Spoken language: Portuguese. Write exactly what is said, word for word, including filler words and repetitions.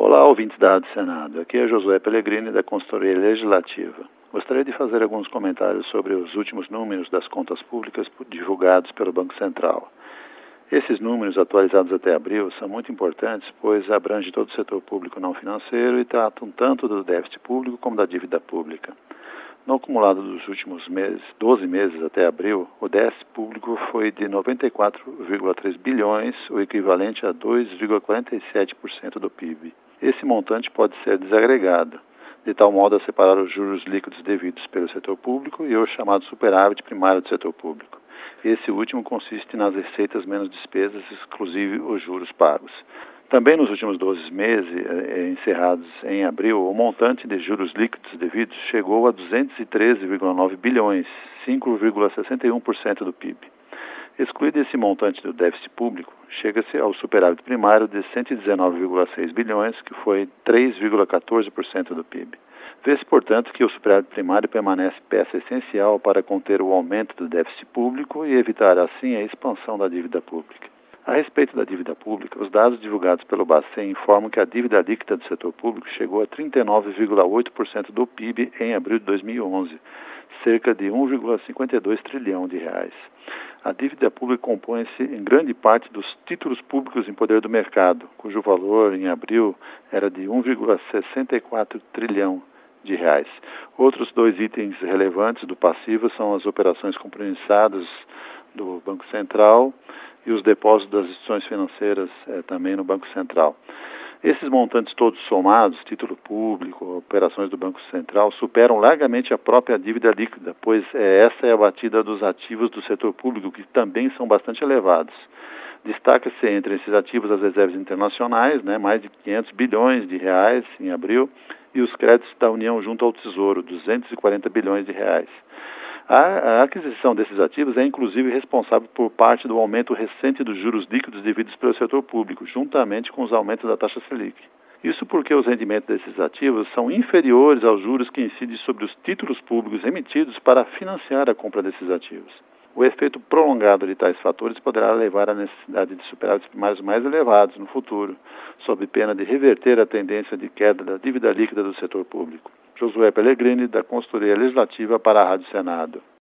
Olá, ouvintes da Rádio Senado. Aqui é Josué Pellegrini, da Consultoria Legislativa. Gostaria de fazer alguns comentários sobre os últimos números das contas públicas divulgados pelo Banco Central. Esses números, atualizados até abril, são muito importantes, pois abrangem todo o setor público não financeiro e tratam tanto do déficit público como da dívida pública. No acumulado dos últimos meses, doze meses até abril, o déficit público foi de noventa e quatro vírgula três bilhões, o equivalente a dois vírgula quarenta e sete por cento do P I B. Esse montante pode ser desagregado, de tal modo a separar os juros líquidos devidos pelo setor público e o chamado superávit primário do setor público. Esse último consiste nas receitas menos despesas, exclusive os juros pagos. Também nos últimos doze meses, eh, encerrados em abril, o montante de juros líquidos devidos chegou a duzentos e treze vírgula nove bilhões, cinco vírgula sessenta e um por cento do P I B. Excluído esse montante do déficit público, chega-se ao superávit primário de cento e dezenove vírgula seis bilhões, que foi três vírgula quatorze por cento do P I B. Vê-se, portanto, que o superávit primário permanece peça essencial para conter o aumento do déficit público e evitar, assim, a expansão da dívida pública. A respeito da dívida pública, os dados divulgados pelo Bacen informam que a dívida líquida do setor público chegou a trinta e nove vírgula oito por cento do P I B em abril de dois mil e onze, cerca de um vírgula cinquenta e dois trilhão de reais. A dívida pública compõe-se em grande parte dos títulos públicos em poder do mercado, cujo valor em abril era de um vírgula sessenta e quatro trilhão de reais. Outros dois itens relevantes do passivo são as operações compromissadas do Banco Central e os depósitos das instituições financeiras eh, também no Banco Central. Esses montantes todos somados, título público, operações do Banco Central, superam largamente a própria dívida líquida, pois é, essa é a batida dos ativos do setor público, que também são bastante elevados. Destaca-se entre esses ativos as reservas internacionais, né, mais de quinhentos bilhões de reais em abril, e os créditos da União junto ao Tesouro, duzentos e quarenta bilhões de reais. A aquisição desses ativos é, inclusive, responsável por parte do aumento recente dos juros líquidos devidos pelo setor público, juntamente com os aumentos da taxa Selic. Isso porque os rendimentos desses ativos são inferiores aos juros que incidem sobre os títulos públicos emitidos para financiar a compra desses ativos. O efeito prolongado de tais fatores poderá levar à necessidade de superávites primários mais elevados no futuro, sob pena de reverter a tendência de queda da dívida líquida do setor público. Josué Pellegrini, da Consultoria Legislativa para a Rádio Senado.